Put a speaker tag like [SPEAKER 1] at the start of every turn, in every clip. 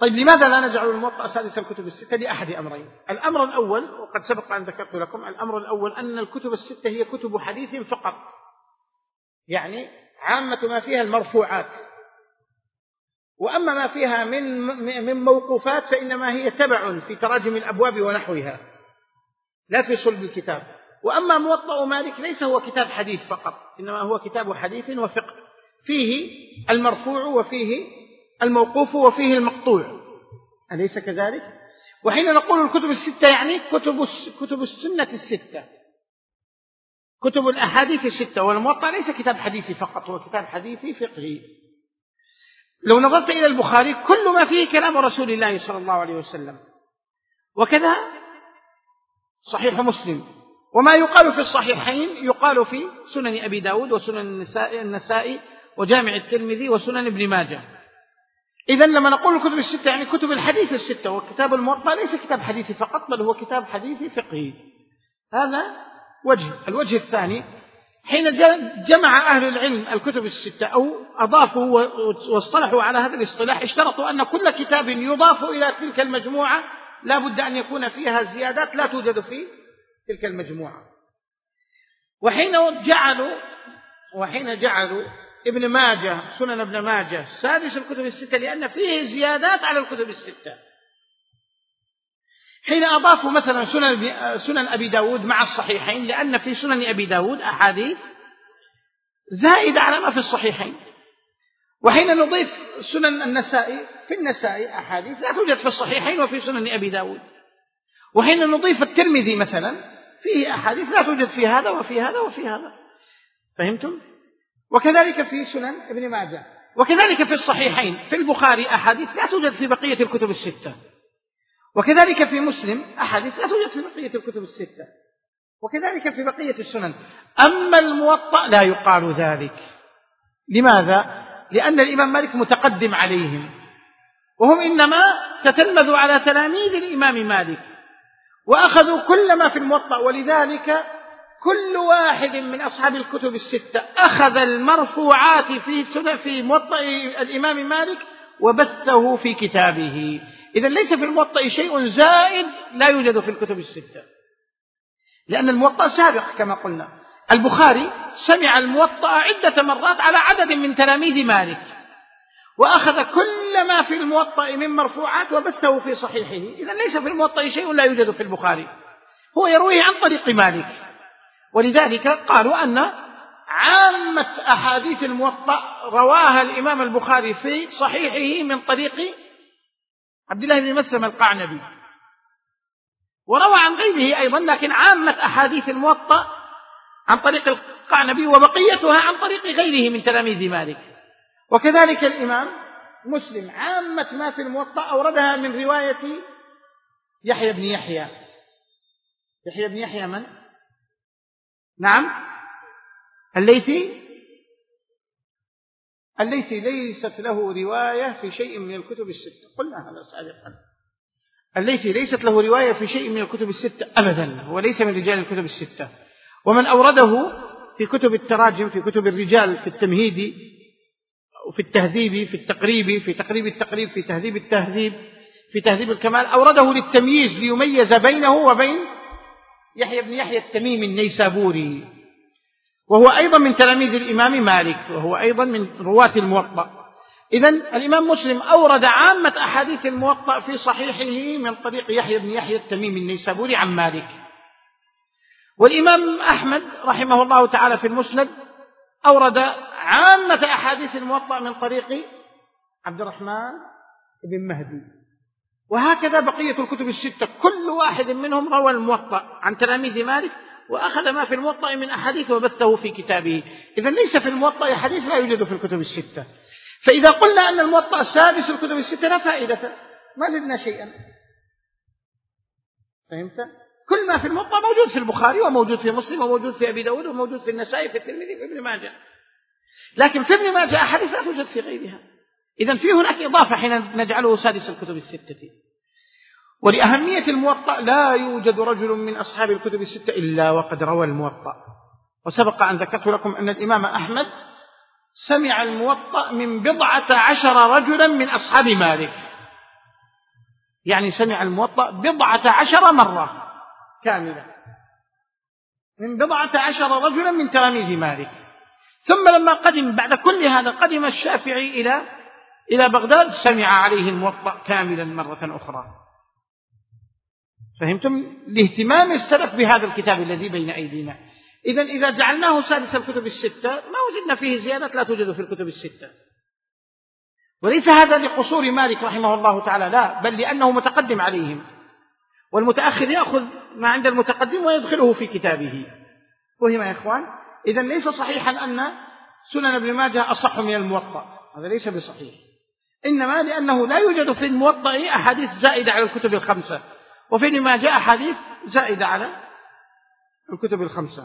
[SPEAKER 1] طيب لماذا لا نجعل الموطأ سادس الكتب الستة؟ لأحد أمرين. الأمر الأول، وقد سبق أن ذكرت لكم، الأمر الأول أن الكتب الستة هي كتب حديث فقط، يعني عامة ما فيها المرفوعات، وأما ما فيها من موقوفات فإنما هي تبع في تراجم الأبواب ونحوها لا في صلب الكتاب. وأما موطأ مالك ليس هو كتاب حديث فقط، إنما هو كتاب حديث وفقه، فيه المرفوع وفيه الموقوف وفيه المقطوع، أليس كذلك؟ وحين نقول الكتب الستة يعني كتب السنة الستة، كتب الأحاديث الستة. والموطأ ليس كتاب حديثي فقط، هو كتاب حديثي فقهي. لو نظرت إلى البخاري كل ما فيه كلام رسول الله صلى الله عليه وسلم، وكذا صحيح مسلم، وما يقال في الصحيحين يقال في سنن أبي داود وسنن النسائي وجامع الترمذي وسنن ابن ماجه. إذن لما نقول الكتب الستة يعني كتب الحديث الستة، وكتاب الموطأ ليس كتاب حديثي فقط، بل هو كتاب حديثي فقهي. هذا وجه. الوجه الثاني، حين جمع أهل العلم الكتب الستة أو أضافوا واصطلحوا على هذا الاصطلاح، اشترطوا أن كل كتاب يضاف إلى تلك المجموعة لا بد أن يكون فيها زيادات لا توجد في تلك المجموعة. وحين جعلوا ابن ماجه سنن ابن ماجه سادس الكتب الستة لأن فيه زيادات على الكتب الستة. حين أضافوا مثلا سنن أبي داود مع الصحيحين لأن في سنن أبي داود أحاديث زائدة على ما في الصحيحين. وحين نضيف سنن النسائي، في النسائي أحاديث لا توجد في الصحيحين وفي سنن أبي داود. وحين نضيف الترمذي مثلا فيه أحاديث لا توجد في هذا وفي هذا وفي هذا. فهمتم؟ وكذلك في سنن ابن ماجه، وكذلك في الصحيحين في البخاري أحاديث لا توجد في بقية الكتب الستة، وكذلك في مسلم أحاديث لا توجد في بقية الكتب الستة، وكذلك في بقية السنن. أما الموطأ لا يقال ذلك. لماذا؟ لأن الإمام مالك متقدم عليهم، وهم إنما تتلمذوا على تلاميذ الإمام مالك وأخذوا كل ما في الموطأ. ولذلك كل واحد من أصحاب الكتب الستة أخذ المرفوعات في موطأ الإمام مالك وبثه في كتابه. إذن ليس في الموطأ شيء زائد لا يوجد في الكتب الستة، لأن الموطأ سابق كما قلنا. البخاري سمع الموطأ عدة مرات على عدد من تلاميذ مالك، وأخذ كل ما في الموطأ من مرفوعات وبثه في صحيحه. إذن ليس في الموطأ شيء لا يوجد في البخاري، هو يرويه عن طريق مالك. ولذلك قالوا أن عامة أحاديث الموطأ رواها الإمام البخاري في صحيحه من طريق عبد الله بن مسلم القعنبي، وروى عن غيره أيضا، لكن عامة أحاديث الموطأ عن طريق القعنبي وبقيتها عن طريق غيره من تلاميذ مالك. وكذلك الإمام مسلم عامة ما في الموطأ أوردها من رواية يحيى بن يحيى. يحيى بن يحيى من؟ نعم، الليثي ليست له رواية في شيء من الكتب الستة، قلنا هذا سابقا. الليثي ليست له رواية في شيء من الكتب الستة أبدا، هو ليس من رجال الكتب الستة. ومن أورده في كتب التراجم، في كتب الرجال، في التمهيد، وفي التهذيب، في التقريب، في تقريب التقريب، في تهذيب التهذيب، في تهذيب الكمال، أورده للتمييز ليميز بينه وبين يحيى بن يحيى التميمي النيسابوري، وهو أيضا من تلاميذ الإمام مالك، وهو أيضا من رواة الموطأ. إذن الإمام مسلم أورد عامة أحاديث الموطأ في صحيحه من طريق يحيى بن يحيى التميمي النيسابوري عن مالك. والإمام أحمد رحمه الله تعالى في المسند أورد عامة أحاديث الموطأ من طريق عبد الرحمن بن مهدي. وهكذا بقية الكتب الستة كل واحد منهم روى الموطأ عن تلاميذ مالك وأخذ ما في الموطأ من أحاديث وبثه في كتابه. إذن ليس في الموطأ حديث لا يوجد في الكتب الستة. فإذا قلنا أن الموطأ سادس الكتب الستة لا فائدة، ما زدنا شيئا. فهمت؟ كل ما في الموطأ موجود في البخاري وموجود في مسلم وموجود في أبي داود وموجود في النسائي في الترمذي في ابن ماجه، لكن في ابن ماجه أحاديث لا توجد في غيرها. إذن في هناك إضافة حين نجعله سادس الكتب الستة. ولأهمية الموطأ لا يوجد رجل من أصحاب الكتب الستة إلا وقد روى الموطأ. وسبق أن ذكرت لكم أن الإمام أحمد سمع الموطأ من 14 رجلا من أصحاب مالك، يعني سمع الموطأ 14 مرة كاملة من 14 رجلا من تلاميذ مالك. ثم لما قدم بعد كل هذا قدم الشافعي إلى بغداد سمع عليه الموطأ كاملا مرة أخرى. فهمتم لاهتمام السلف بهذا الكتاب الذي بين أيدينا. إذا جعلناه سادس الكتب الستة ما وجدنا فيه زيادة لا توجد في الكتب الستة. وليس هذا لقصور مالك رحمه الله تعالى، لا، بل لأنه متقدم عليهم، والمتأخر يأخذ ما عند المتقدم ويدخله في كتابه. فهم يا إخوان؟ إذن ليس صحيحا أن سنن ابن ماجه أصح من الموطأ، هذا ليس بصحيح، إنما لأنه لا يوجد في الموطأ أحاديث زائدة على الكتب الخمسة، وفي ابن ماجه أحاديث زائدة على الكتب الخمسة.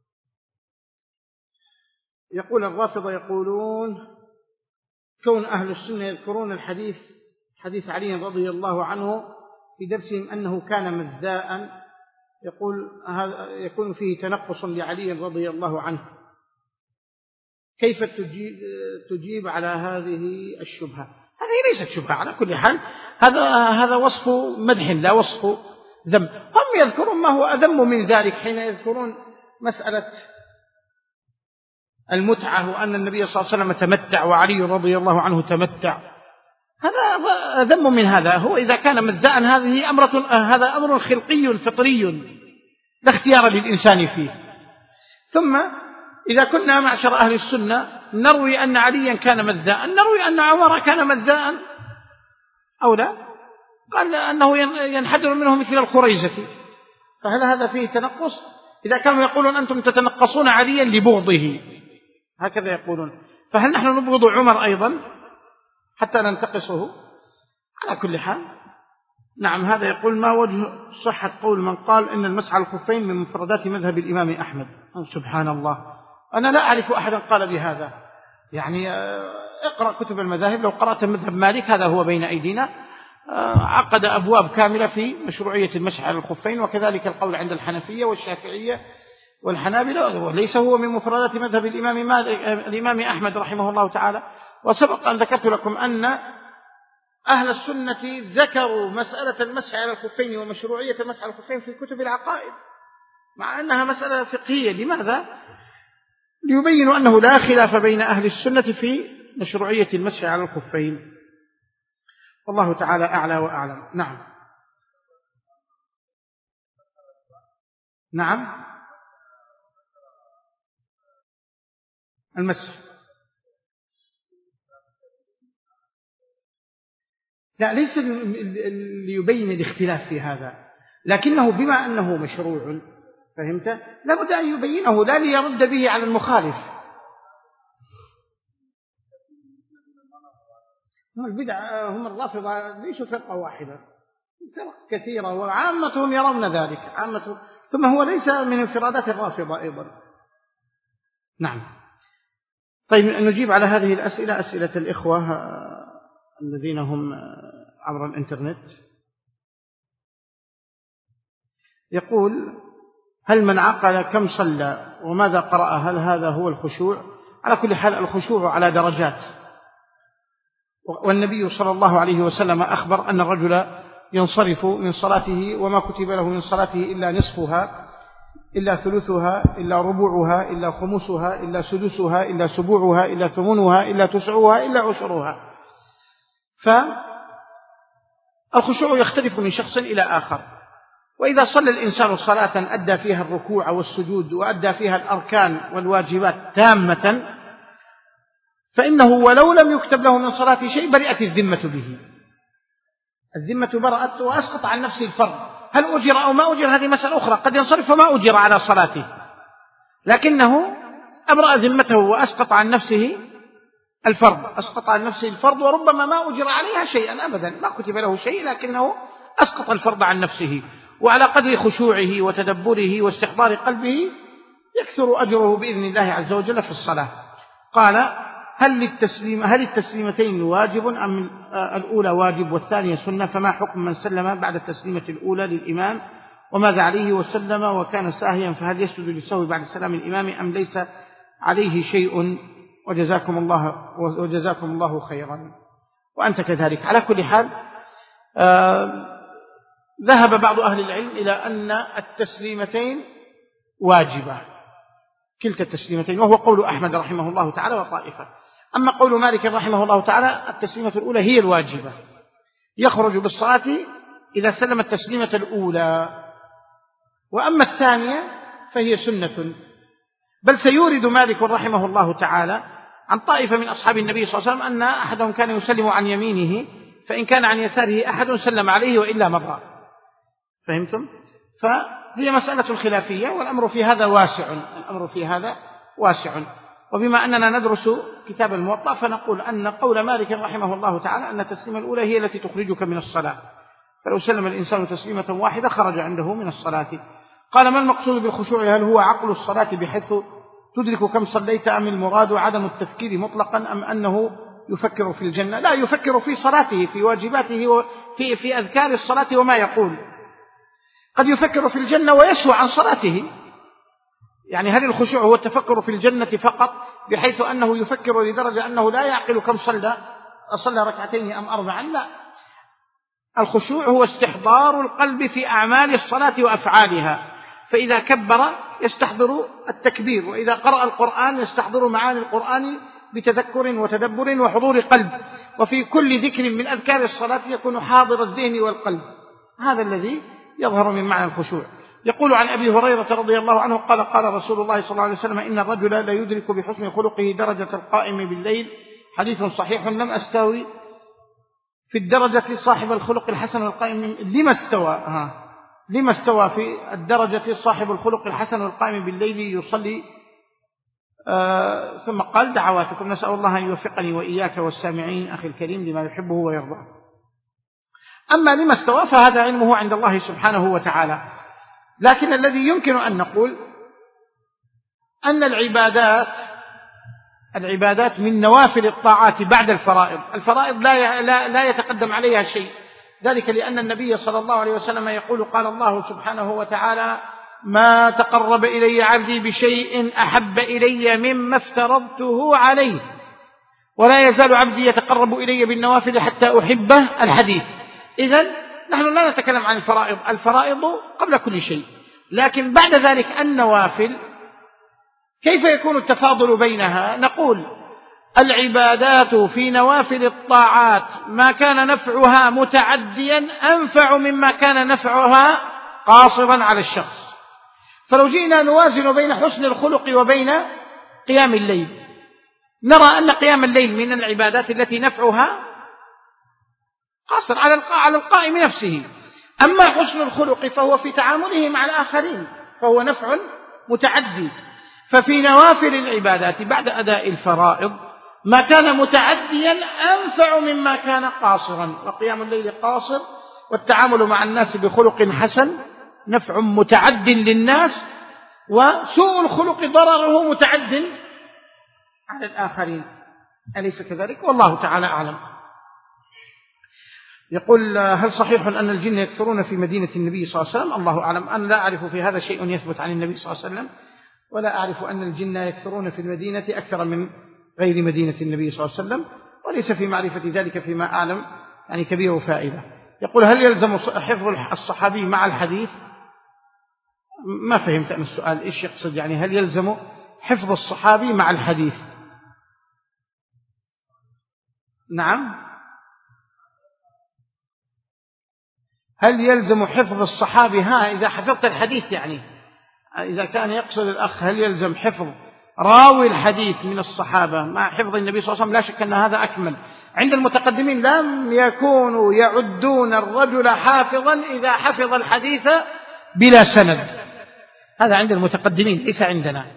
[SPEAKER 1] يقول الرافضة يقولون كون أهل السنة يذكرون حديث علي رضي الله عنه في درسهم أنه كان مذاء، يقول هذا يكون فيه تنقص لعلي رضي الله عنه، كيف تجيب على هذه الشبهة؟ هذه ليست شبهة على كل حال، هذا وصف مدح لا وصف ذم. هم يذكرون ما هو أذم من ذلك حين يذكرون مسألة المتعة وأن النبي صلى الله عليه وسلم تمتع وعلي رضي الله عنه تمتع، هذا أذم من هذا. هو إذا كان مذاء هذا أمر خلقي فطري لا اختيار للإنسان فيه. ثم إذا كنا معشر أهل السنة نروي أن عليا كان مذاء، نروي أن عمر كان مذاء أو لا؟ قال أنه ينحدر منه مثل الخريزة، فهل هذا فيه تنقص؟ إذا كانوا يقولون أنتم تتنقصون عليا لبغضه، هكذا يقولون، فهل نحن نبغض عمر أيضا حتى ننتقصه؟ على كل حال نعم. هذا يقول ما وجه صحة قول من قال إن المسح على الخفين من مفردات مذهب الإمام أحمد؟ سبحان الله، أنا لا أعرف أحدا قال بهذا. يعني اقرأ كتب المذاهب، لو قرأت مذهب مالك هذا هو بين أيدينا، عقد أبواب كاملة في مشروعية المسح على الخفين، وكذلك القول عند الحنفية والشافعية والحنابلة، وليس هو من مفردات مذهب الإمام أحمد رحمه الله تعالى. وسبق أن ذكرت لكم أن أهل السنة ذكروا مسألة المسح على الخفين ومشروعية المسح على الخفين في كتب العقائد، مع أنها مسألة فقهية. لماذا؟ ليبينوا أنه لا خلاف بين أهل السنة في مشروعية المسح على الخفين. والله تعالى أعلى وأعلم. نعم نعم. المسح لا، ليس ليبين الاختلاف في هذا، لكنه بما أنه مشروع فهمت لابد أن يبينه، لا ليرد به على المخالف. هم البدع هم الرافضة ليسوا فرقة واحدة، فرق كثيرة وعامتهم يرون ذلك ثم هو ليس من انفرادات الرافضة أيضا. نعم. طيب نجيب على هذه الأسئلة، أسئلة الإخوة الذين هم عبر الإنترنت. يقول هل من عقل كم صلى وماذا قرأ هل هذا هو الخشوع؟ على كل حال الخشوع على درجات، والنبي صلى الله عليه وسلم أخبر أن الرجل ينصرف من صلاته وما كتب له من صلاته إلا نصفها إلا ثلثها إلا ربعها إلا خمسها إلا سدسها إلا سبوعها إلا ثمنها إلا تسعها إلا عشرها. فالخشوع يختلف من شخص إلى آخر. وإذا صلى الإنسان صلاة أدى فيها الركوع والسجود وأدى فيها الأركان والواجبات تامة، فإنه ولو لم يكتب له من صلاته شيء برئت الذمة به، الذمة برأت وأسقط عن نفسه الفرض. هل أجر أو ما أجر هذه مسألة أخرى، قد ينصرف وما أجر على صلاته، لكنه أبرأ ذمته وأسقط عن نفسه الفرض، وربما ما أجر عليها شيئا أبدا، ما كتب له شيء لكنه أسقط الفرض عن نفسه. وعلى قدر خشوعه وتدبره واستحضار قلبه يكثر أجره بإذن الله عز وجل في الصلاة. قال هل التسليمتين واجب أم الأولى واجب والثانية سنة؟ فما حكم من سلم بعد التسليمة الأولى للإمام وماذا عليه وسلم وكان ساهيا، فهل يسجد للسهو بعد سلام الإمام أم ليس عليه شيء؟ وجزاكم الله خيرا وأنت كذلك. على كل حال ذهب بعض أهل العلم إلى أن التسليمتين واجبة، كلتا التسليمتين، وهو قول أحمد رحمه الله تعالى وطائفة. أما قول مالك رحمه الله تعالى التسليمة الأولى هي الواجبة، يخرج بالصلاة إذا سلم التسليمة الأولى، وأما الثانية فهي سنة. بل سيورد مالك رحمه الله تعالى عن طائفة من أصحاب النبي صلى الله عليه وسلم أن أحدهم كان يسلم عن يمينه، فإن كان عن يساره أحد سلم عليه وإلا مضى. فهمتم؟ فهي مسألة خلافية، والأمر في هذا واسع، الأمر في هذا واسع. وبما أننا ندرس كتاب الموطأ فنقول أن قول مالك رحمه الله تعالى أن التسليمة الأولى هي التي تخرجك من الصلاة، فلو سلم الإنسان تسليمة واحدة خرج عنده من الصلاة. قال: ما المقصود بالخشوع؟ هل هو عقل الصلاة بحيث تدرك كم صليت، أم المراد عدم التفكير مطلقا، أم أنه يفكر في الجنة؟ لا، يفكر في صلاته، في واجباته، في أذكار الصلاة وما يقول. قد يفكر في الجنة ويسهو عن صلاته. يعني هل الخشوع هو التفكر في الجنة فقط بحيث أنه يفكر لدرجة أنه لا يعقل كم صلى ركعتين أم 4؟ لا، الخشوع هو استحضار القلب في أعمال الصلاة وأفعالها، فإذا كبر يستحضر التكبير، وإذا قرأ القرآن يستحضر معاني القرآن بتذكر وتدبر وحضور قلب، وفي كل ذكر من أذكار الصلاة يكون حاضر الذهن والقلب. هذا الذي يظهر من معنى الخشوع. يقول عن أبي هريرة رضي الله عنه قال: قال رسول الله صلى الله عليه وسلم: إن الرجل لا يدرك بحسن خلقه درجة القائم بالليل. حديث صحيح. لم أستوي في الدرجة صاحب الخلق الحسن والقائم. لما استوى في الدرجة صاحب الخلق الحسن والقائم بالليل يصلي. ثم قال: دعواتكم. نسأل الله أن يوفقني وإياك والسامعين أخي الكريم لما يحبه ويرضى. أما لما استوى فهذا علمه عند الله سبحانه وتعالى. لكن الذي يمكن أن نقول أن العبادات من نوافل الطاعات بعد الفرائض. الفرائض لا يتقدم عليها شيء، ذلك لأن النبي صلى الله عليه وسلم يقول: قال الله سبحانه وتعالى: ما تقرب إلي عبدي بشيء أحب إلي مما افترضته عليه، ولا يزال عبدي يتقرب إلي بالنوافل حتى أحبه. الحديث. إذن نحن لا نتكلم عن الفرائض قبل كل شيء، لكن بعد ذلك النوافل كيف يكون التفاضل بينها؟ نقول: العبادات في نوافل الطاعات ما كان نفعها متعديا أنفع مما كان نفعها قاصرا على الشخص. فلو جئنا نوازن بين حسن الخلق وبين قيام الليل، نرى أن قيام الليل من العبادات التي نفعها قاصر على القائم نفسه. أما حسن الخلق فهو في تعامله مع الآخرين، فهو نفع متعدي. ففي نوافل العبادات بعد أداء الفرائض ما كان متعديا أنفع مما كان قاصرا، وقيام الليل قاصر، والتعامل مع الناس بخلق حسن نفع متعد للناس، وسوء الخلق ضرره متعد على الآخرين. أليس كذلك؟ والله تعالى أعلم. يقول: هل صحيح أن الجن يكثرون في مدينة النبي صلى الله عليه وسلم؟ الله أعلم. أنا لا أعرف في هذا شيء يثبت عن النبي صلى الله عليه وسلم، ولا أعرف أن الجن يكثرون في المدينة أكثر من غير مدينة النبي صلى الله عليه وسلم، وليس في معرفة ذلك فيما أعلم يعني كبير فائدة. يقول: هل يلزم حفظ الصحابي مع الحديث؟ ما فهمت أن السؤال إيش يقصد، يعني هل يلزم حفظ الصحابي مع الحديث؟ نعم، هل يلزم حفظ الصحابي؟ إذا حفظت الحديث، يعني إذا كان يقصد الأخ هل يلزم حفظ راوي الحديث من الصحابة مع حفظ النبي صلى الله عليه وسلم، لا شك أن هذا أكمل. عند المتقدمين لم يكونوا يعدون الرجل حافظا إذا حفظ الحديث بلا سند، هذا عند المتقدمين ليس عندنا.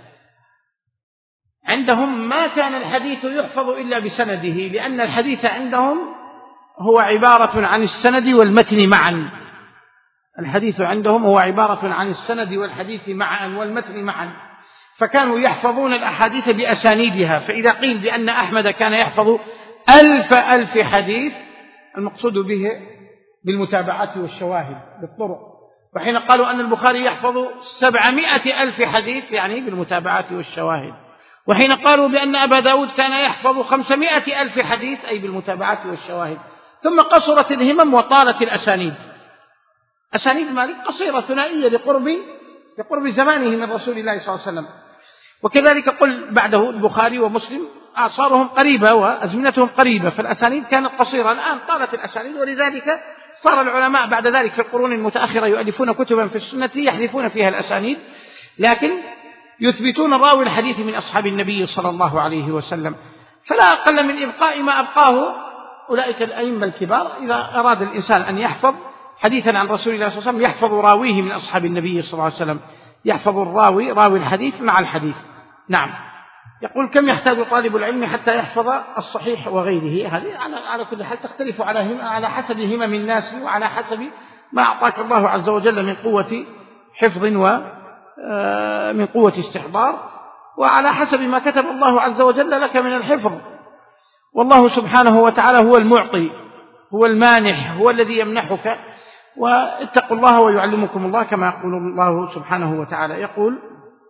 [SPEAKER 1] عندهم ما كان الحديث يحفظ إلا بسنده، لأن الحديث عندهم هو عبارة عن السند والمتن معا. الحديث عندهم هو عبارة عن السند والحديث معا والمتن معا، فكانوا يحفظون الأحاديث بأسانيدها. فإذا قيل بأن أحمد كان يحفظ 1000 حديث، المقصود به بالمتابعات والشواهد بالطرق. وحين قالوا أن البخاري يحفظ 700,000 حديث، يعني بالمتابعات والشواهد. وحين قالوا بأن أبا داود كان يحفظ 500,000 حديث، أي بالمتابعات والشواهد. ثم قصرت الهمم وطالت الأسانيد. أسانيد مالك قصيرة ثنائية لقرب زمانه من رسول الله صلى الله عليه وسلم. وكذلك قل بعده البخاري ومسلم أعصارهم قريبة وأزمنتهم قريبة، فالأسانيد كانت قصيرة. الآن طالت الأسانيد، ولذلك صار العلماء بعد ذلك في القرون المتأخرة يؤلفون كتبا في السنة يحذفون فيها الأسانيد، لكن يثبتون راوي الحديث من أصحاب النبي صلى الله عليه وسلم. فلا أقل من إبقاء ما أبقاه أولئك الأئمة الكبار. إذا أراد الإنسان أن يحفظ حديثا عن رسول الله صلى الله عليه وسلم يحفظ راويه من أصحاب النبي صلى الله عليه وسلم، يحفظ راوي الحديث مع الحديث. نعم. يقول كم يحتاج طالب العلم حتى يحفظ الصحيح وغيره؟ هذه على كل حال تختلف على حسب همم الناس، وعلى حسب ما أعطاك الله عز وجل من قوة حفظ ومن قوة استحضار، وعلى حسب ما كتب الله عز وجل لك من الحفظ. والله سبحانه وتعالى هو المعطي، هو المانح، هو الذي يمنحك. واتقوا الله ويعلمكم الله كما يقول الله سبحانه وتعالى. يقول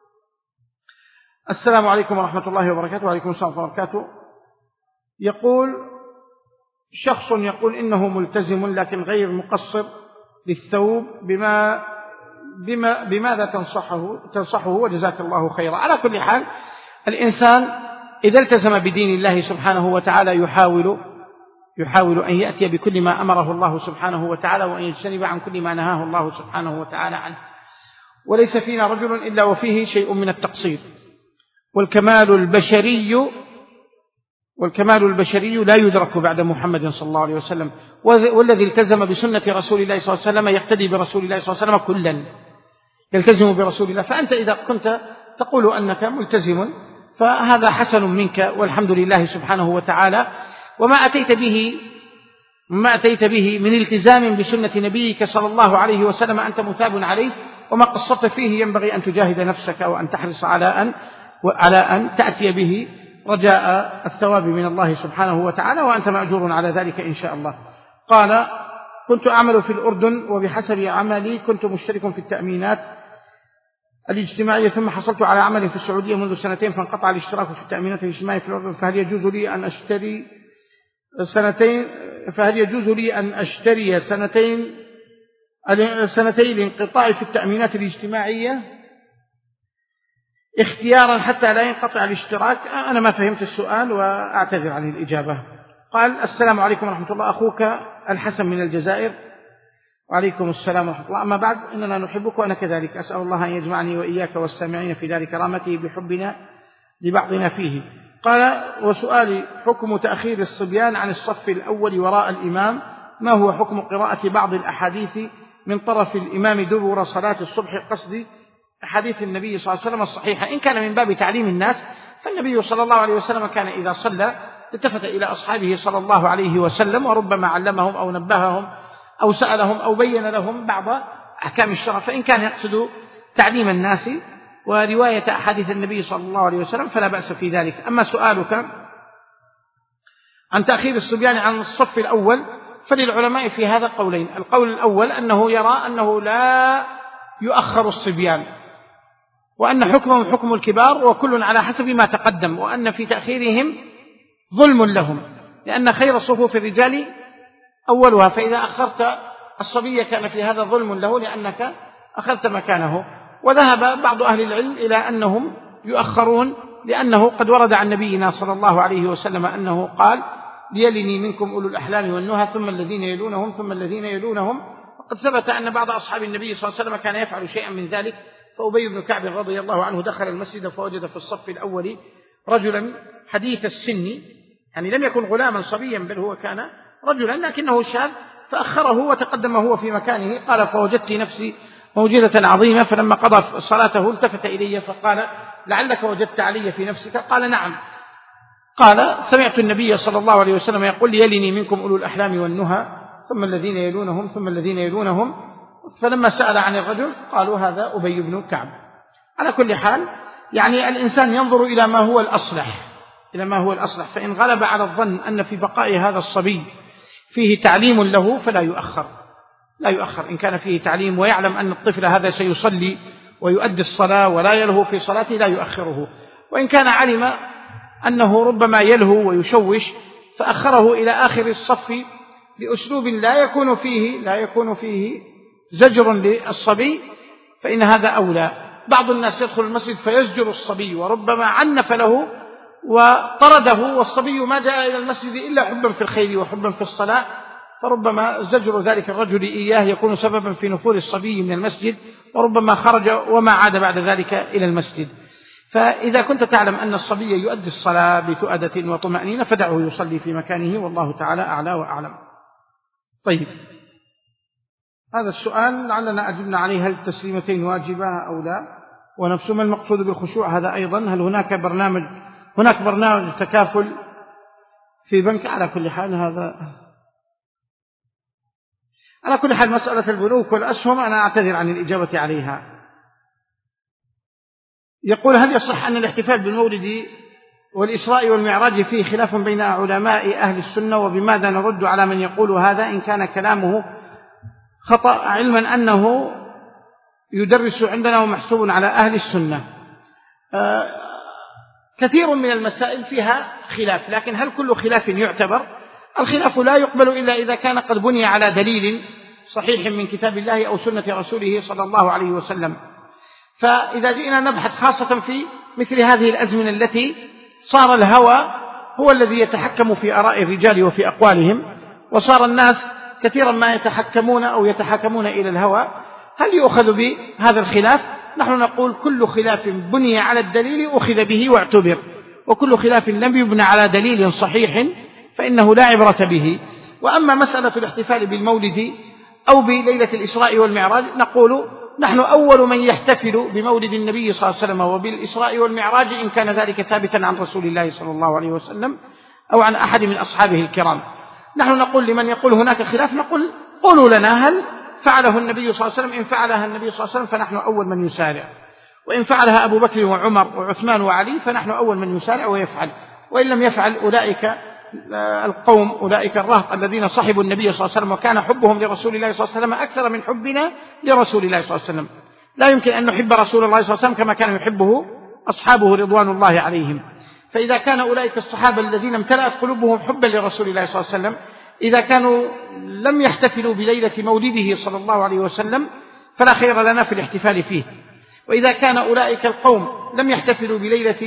[SPEAKER 1] السلام عليكم ورحمة الله وبركاته. وعليكم السلام ورحمة الله وبركاته. يقول شخص يقول إنه ملتزم لكن غير مقصر للثوب، بماذا تنصحه وجزاك الله خيرا؟ على كل حال الإنسان إذا التزم بدين الله سبحانه وتعالى يحاول أن يأتي بكل ما أمره الله سبحانه وتعالى، وأن يجتنب عن كل ما نهاه الله سبحانه وتعالى عنه. وليس فينا رجل إلا وفيه شيء من التقصير، والكمال البشري لا يدرك بعد محمد صلى الله عليه وسلم. والذي التزم بسنة رسول الله صلى الله عليه وسلم يقتدي برسول الله صلى الله عليه وسلم كلا، يلتزم برسول الله. فأنت إذا كنت تقول أنك ملتزم فهذا حسن منك والحمد لله سبحانه وتعالى. وما أتيت به من التزام بسنة نبيك صلى الله عليه وسلم أنت مثاب عليه، وما قصرت فيه ينبغي أن تجاهد نفسك وأن تحرص على أن تأتي به رجاء الثواب من الله سبحانه وتعالى، وأنت مأجور على ذلك إن شاء الله. قال كنت أعمل في الأردن، وبحسب عملي كنت مشترك في التأمينات الاجتماعية، ثم حصلت على عمل في السعودية منذ سنتين فانقطع الاشتراك في التأمينات الاجتماعية في الأردن. فهل يجوز لي أن أشتري سنتين لانقطاع في التأمينات الاجتماعية اختيارا حتى لا ينقطع الاشتراك؟ أنا ما فهمت السؤال وأعتذر عن الإجابة. قال السلام عليكم ورحمة الله، أخوك الحسن من الجزائر. وعليكم السلام ورحمة الله. أما بعد، إننا نحبك وأنا كذلك، أسأل الله أن يجمعني وإياك والسامعين في دار كرامته بحبنا لبعضنا فيه. قال وسؤالي حكم تأخير الصبيان عن الصف الأول وراء الإمام، ما هو حكم قراءة بعض الأحاديث من طرف الإمام دبر صلاة الصبح قصد أحاديث النبي صلى الله عليه وسلم الصحيحة؟ إن كان من باب تعليم الناس فالنبي صلى الله عليه وسلم كان إذا صلى التفت إلى أصحابه صلى الله عليه وسلم، وربما علمهم أو نبههم أو سألهم أو بين لهم بعض أحكام الشرع. فإن كان يقصد تعليم الناس ورواية أحاديث النبي صلى الله عليه وسلم فلا بأس في ذلك. أما سؤالك عن تأخير الصبيان عن الصف الأول فللعلماء في هذا قولين. القول الأول أنه يرى أنه لا يؤخر الصبيان، وأن حكمهم حكم الكبار وكل على حسب ما تقدم، وأن في تأخيرهم ظلم لهم، لأن خير صفوف الرجال أولها، فإذا أخرت الصبي كان في هذا ظلم له لأنك أخذت مكانه. وذهب بعض أهل العلم إلى أنهم يؤخرون، لأنه قد ورد عن نبينا صلى الله عليه وسلم أنه قال ليلني منكم أولو الأحلام والنهى ثم الذين يلونهم ثم الذين يلونهم. وقد ثبت أن بعض أصحاب النبي صلى الله عليه وسلم كان يفعل شيئا من ذلك. فأبي بن كعب رضي الله عنه دخل المسجد فوجد في الصف الأول رجلا حديث السن، يعني لم يكن غلاما صبيا بل هو كان رجلا لكنه شاب، فأخره وتقدم هو في مكانه. قال فوجدت نفسي موجودة عظيمة، فلما قضى صلاته التفت إلي فقال لعلك وجدت علي في نفسك؟ قال نعم. قال سمعت النبي صلى الله عليه وسلم يقول يلني منكم أولو الأحلام والنهى ثم الذين يلونهم ثم الذين يلونهم. فلما سأل عن الرجل قالوا هذا أبي بن كعب. على كل حال يعني الإنسان ينظر إلى ما هو الأصلح، فإن غلب على الظن أن في بقاء هذا الصبي فيه تعليم له فلا لا يؤخر. إن كان فيه تعليم ويعلم أن الطفل هذا سيصلي ويؤدي الصلاة ولا يلهو في صلاته لا يؤخره. وإن كان علم أنه ربما يلهو ويشوش فأخره إلى آخر الصف بأسلوب لا يكون فيه زجر للصبي فإن هذا أولى. بعض الناس يدخل المسجد فيزجر الصبي وربما عنف له وطرده، والصبي ما جاء إلى المسجد إلا حبا في الخير وحبا في الصلاة، فربما زجر ذلك الرجل إياه يكون سببا في نفور الصبي من المسجد، وربما خرج وما عاد بعد ذلك إلى المسجد. فإذا كنت تعلم أن الصبي يؤدي الصلاة بتؤدة وطمأنينة فدعه يصلي في مكانه، والله تعالى أعلى وأعلم. طيب، هذا السؤال لعلنا أجبنا عليه: هل التسليمتين واجبة أو لا؟ ونفس ما المقصود بالخشوع هذا أيضا، هل هناك برنامج تكافل في بنك؟ على كل حال مسألة البنوك والأسهم أنا أعتذر عن الإجابة عليها. يقول: هل يصح أن الاحتفال بالمولد والإسراء والمعراج فيه خلاف بين علماء أهل السنة، وبماذا نرد على من يقول هذا إن كان كلامه خطأ، علما أنه يدرس عندنا ومحسوب على أهل السنة؟ كثير من المسائل فيها خلاف، لكن هل كل خلاف يعتبر؟ الخلاف لا يقبل إلا إذا كان قد بني على دليل صحيح من كتاب الله أو سنة رسوله صلى الله عليه وسلم. فإذا جئنا نبحث خاصة في مثل هذه الأزمنة التي صار الهوى هو الذي يتحكم في آراء الرجال وفي أقوالهم، وصار الناس كثيرا ما يتحكمون أو يتحاكمون إلى الهوى، هل يؤخذ بهذا الخلاف؟ نحن نقول: كل خلاف بني على الدليل أخذ به واعتبر، وكل خلاف لم يبنى على دليل صحيح فإنه لا عبرة به. وأما مسألة الاحتفال بالمولد أو بليلة الإسراء والمعراج، نقول: نحن أول من يحتفل بمولد النبي صلى الله عليه وسلم وبالإسراء والمعراج إن كان ذلك ثابتا عن رسول الله صلى الله عليه وسلم أو عن أحد من أصحابه الكرام. نحن نقول لمن يقول هناك خلاف، نقول: قولوا لنا هل فعله النبي صلى الله عليه وسلم؟ إن فعلها النبي صلى الله عليه وسلم فنحن أول من يسارع، وإن فعلها أبو بكر وعمر وعثمان وعلي فنحن أول من يسارع ويفعل، وإن لم يفعل أولئك القوم، أولئك الرهط الذين صحبوا النبي صلى الله عليه وسلم وكان حبهم لرسول الله صلى الله عليه وسلم أكثر من حبنا لرسول الله صلى الله عليه وسلم. لا يمكن أن نحب رسول الله صلى الله عليه وسلم كما كان يحبه أصحابه رضوان الله عليهم. فإذا كان أولئك الصحابة الذين امتلأت قلوبهم حبا لرسول الله صلى الله عليه وسلم إذا كانوا لم يحتفلوا بليلة مولده صلى الله عليه وسلم فلا خير لنا في الاحتفال فيه، وإذا كان أولئك القوم لم يحتفلوا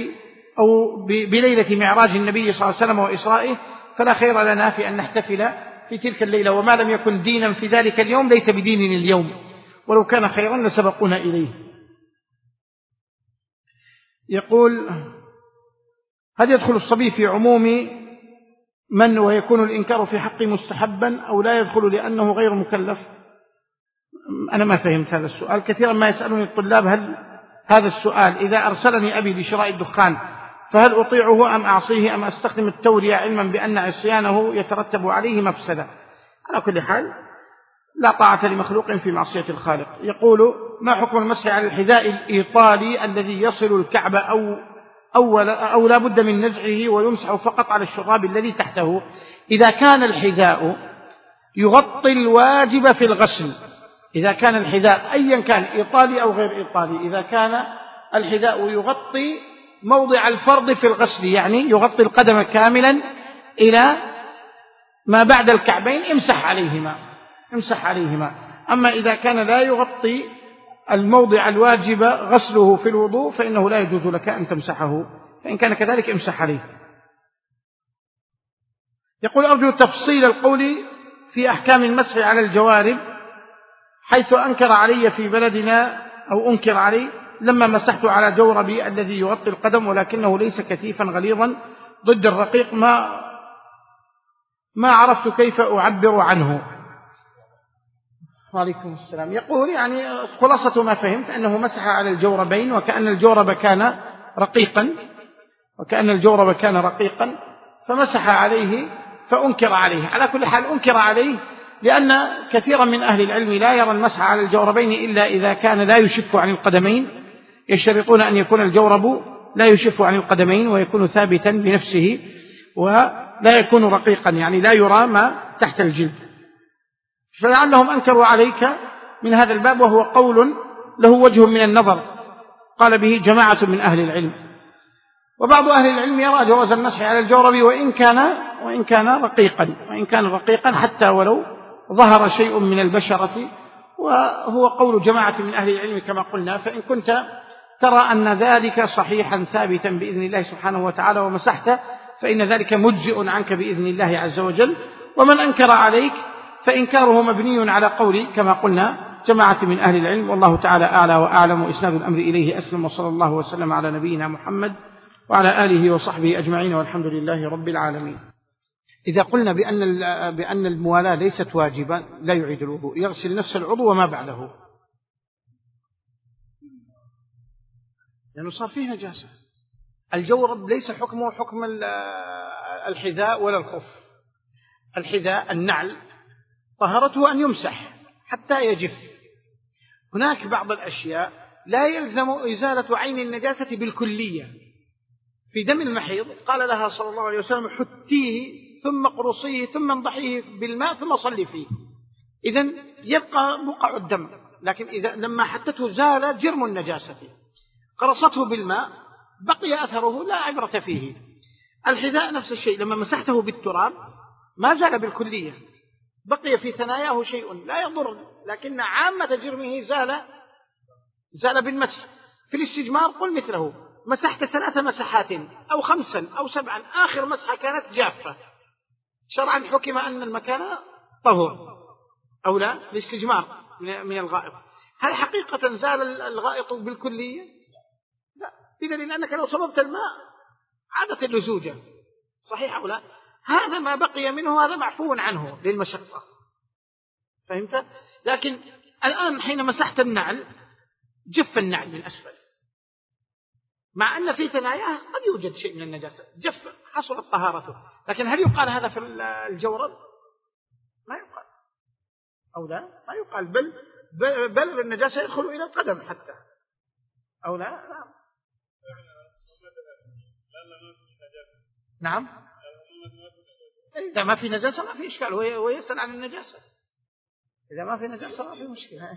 [SPEAKER 1] بليلة معراج النبي صلى الله عليه وسلم وإسرائه فلا خير لنا في أن نحتفل في تلك الليلة، وما لم يكن دينا في ذلك اليوم ليس بدين اليوم، ولو كان خيرا لسبقونا إليه. يقول: هل يدخل الصبي في عموم من ويكون الإنكار في حقه مستحبا أو لا يدخل لأنه غير مكلف؟ أنا ما فهمت هذا السؤال. كثيرا ما يسألني الطلاب هذا السؤال: إذا أرسلني أبي لشراء الدخان فهل أطيعه أم أعصيه أم أستخدم التورية علما بأن عصيانه يترتب عليه مفسدة؟ على كل حال لا طاعة لمخلوق في معصية الخالق. يقول: ما حكم المسح على الحذاء الإيطالي الذي يصل الكعب أو لا بد من نزعه ويمسح فقط على الشراب الذي تحته؟ إذا كان الحذاء يغطي الواجب في الغسل، إذا كان الحذاء أيا كان إيطالي أو غير إيطالي، إذا كان الحذاء يغطي موضع الفرض في الغسل، يعني يغطي القدم كاملا إلى ما بعد الكعبين، امسح عليهما. أما إذا كان لا يغطي الموضع الواجب غسله في الوضوء فإنه لا يجوز لك أن تمسحه، فإن كان كذلك امسح عليه. يقول: أرجو تفصيل القول في أحكام المسح على الجوارب، حيث أنكر علي في بلدنا أو أنكر علي لما مسحت على جوربي الذي يغطي القدم ولكنه ليس كثيفا غليظا ضد الرقيق، ما عرفت كيف أعبر عنه. وعليكم السلام. يقول: يعني خلاصة ما فهمت أنه مسح على الجوربين وكأن الجورب كان رقيقا فمسح عليه فأنكر عليه. على كل حال أنكر عليه لأن كثيرا من أهل العلم لا يرى المسح على الجوربين إلا إذا كان لا يشف عن القدمين، يشترطون أن يكون الجورب لا يشف عن القدمين ويكون ثابتا بنفسه ولا يكون رقيقا، يعني لا يرى ما تحت الجلد، فلعلهم أنكروا عليك من هذا الباب، وهو قول له وجه من النظر قال به جماعة من أهل العلم. وبعض أهل العلم يرى جواز المسح على الجورب وإن كان وإن كان رقيقا حتى ولو ظهر شيء من البشرة، وهو قول جماعة من أهل العلم كما قلنا. فإن كنت ترى أن ذلك صحيحا ثابتا بإذن الله سبحانه وتعالى ومسحت، فإن ذلك مجزئ عنك بإذن الله عز وجل. ومن أنكر عليك فإنكاره مبني على قول كما قلنا جماعة من أهل العلم، والله تعالى أعلى وأعلم، وإسناد الأمر إليه أسلم. وصلى الله وسلم على نبينا محمد وعلى آله وصحبه أجمعين، والحمد لله رب العالمين. إذا قلنا بأن الموالاة ليست واجبة لا يعيد الوضوء، يغسل نفس العضو وما بعده، لأنه صار فيه نجاسة. الجورب ليس حكمه حكم الحذاء ولا الخف. الحذاء النعل طهارته أن يمسح حتى يجف. هناك بعض الأشياء لا يلزم إزالة عين النجاسة بالكلية. في دم المحيض قال لها صلى الله عليه وسلم: حتيه ثم قرصيه ثم انضحيه بالماء ثم صلي فيه. إذن يبقى بقع الدم، لكن لما حتته زال جرم النجاسة، قرصته بالماء بقي أثره لا عبرة فيه. الحذاء نفس الشيء، لما مسحته بالتراب ما زال بالكلية، بقي في ثناياه شيء لا يضر، لكن عامة جرمه زال بالمسح. في الاستجمار قل مثله: مسحت 3 مسحات أو 5 أو 7، آخر مسحة كانت جافة، شرعا حكم أن المكان طهور أو لا الاستجمار من الغائط. هل حقيقة زال الغائط بالكلية؟ لا، بدليل أنك لو صببت الماء عادت اللزوجة، صحيح أو لا؟ هذا ما بقي منه، هذا معفو عنه للمشقة، فهمت؟ لكن الآن حين مسحت النعل جف النعل من أسفل، مع أن في ثناياه قد يوجد شيء من النجاسة، جف حصلت طهارته، لكن هل يقال هذا في الجورب؟ ما يقال أو لا، ما يقال، بل النجاسة يدخل إلى القدم حتى أو لا. نعم، إذا ما في نجاسة ما في إشكال، هو يسأل عن النجاسة. إذا ما في نجاسة ما في مشكلة.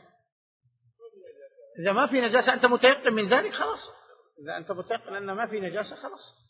[SPEAKER 1] إذا ما في نجاسة أنت متيقن من ذلك خلاص، إذا أنت متيقن أن ما في نجاسة خلاص.